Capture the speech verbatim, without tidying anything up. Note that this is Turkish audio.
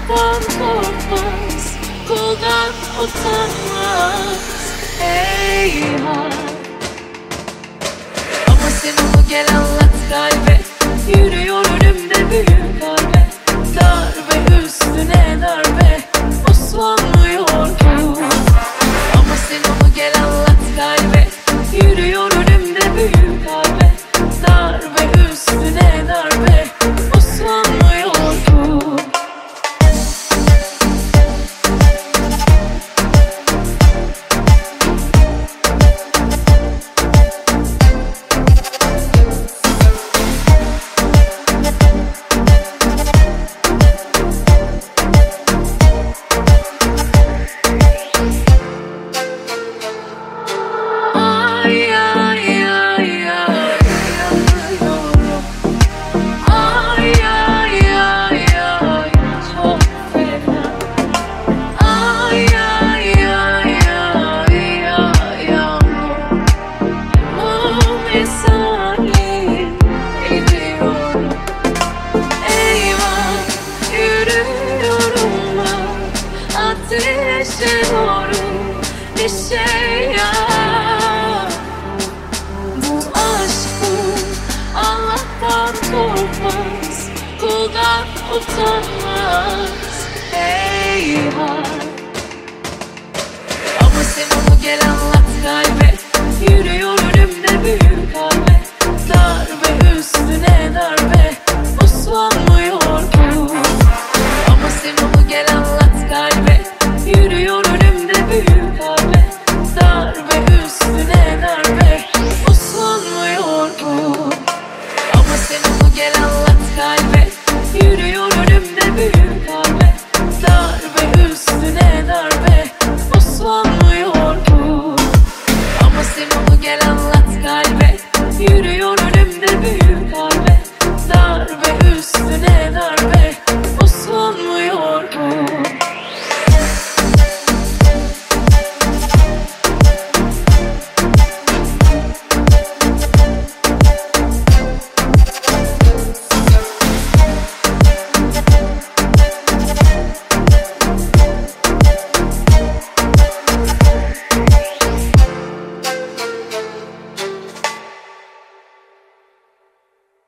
Allah'tan korkmaz, kuldan utanmaz. Eyvah. Ama sen onu gel anlat kalbe, yürüyor önümde büyük darbe. Darbe üstüne darbe, uslanmıyor ki. Ama sen onu gel anlat kalbe, yürüyor önümde büyük darbe. Darbe üstüne darbe, uslanmıyor ki. Ateşe doğru bir şey yap. Bu aşk bu, Allah'tan korkmaz, kuldan utanmaz. Eyvah. Ama sen onu gel anlat kalbe, yürüyor önümde büyük darbe. Darbe üstüne darbe, uslanma.